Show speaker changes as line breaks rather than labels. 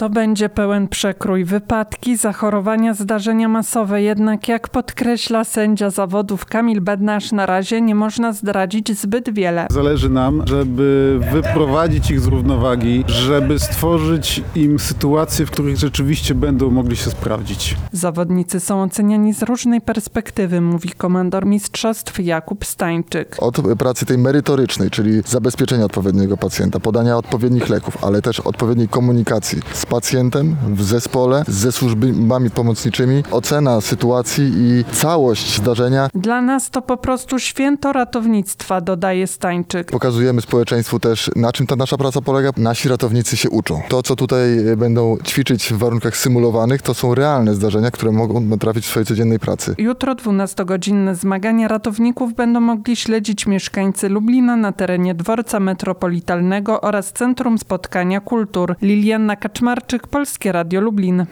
To będzie pełen przekrój, wypadki, zachorowania, zdarzenia masowe. Jednak jak podkreśla sędzia zawodów Kamil Bednarz, na razie nie można zdradzić zbyt wiele.
Zależy nam, żeby wyprowadzić ich z równowagi, żeby stworzyć im sytuacje, w których rzeczywiście będą mogli się sprawdzić.
Zawodnicy są oceniani z różnej perspektywy, mówi komandor mistrzostw Jakub Stańczyk.
Od pracy tej merytorycznej, czyli zabezpieczenia odpowiedniego pacjenta, podania odpowiednich leków, ale też odpowiedniej komunikacji z pacjentem, w zespole, ze służbami pomocniczymi, ocena sytuacji i całość zdarzenia.
Dla nas to po prostu święto ratownictwa, dodaje Stańczyk.
Pokazujemy społeczeństwu też, na czym ta nasza praca polega. Nasi ratownicy się uczą. To, co tutaj będą ćwiczyć w warunkach symulowanych, to są realne zdarzenia, które mogą natrafić w swojej codziennej pracy.
Jutro 12-godzinne zmagania ratowników będą mogli śledzić mieszkańcy Lublina na terenie dworca metropolitalnego oraz Centrum Spotkania Kultur. Lilianna Kaczmarczyk, Polskie Radio Lublin.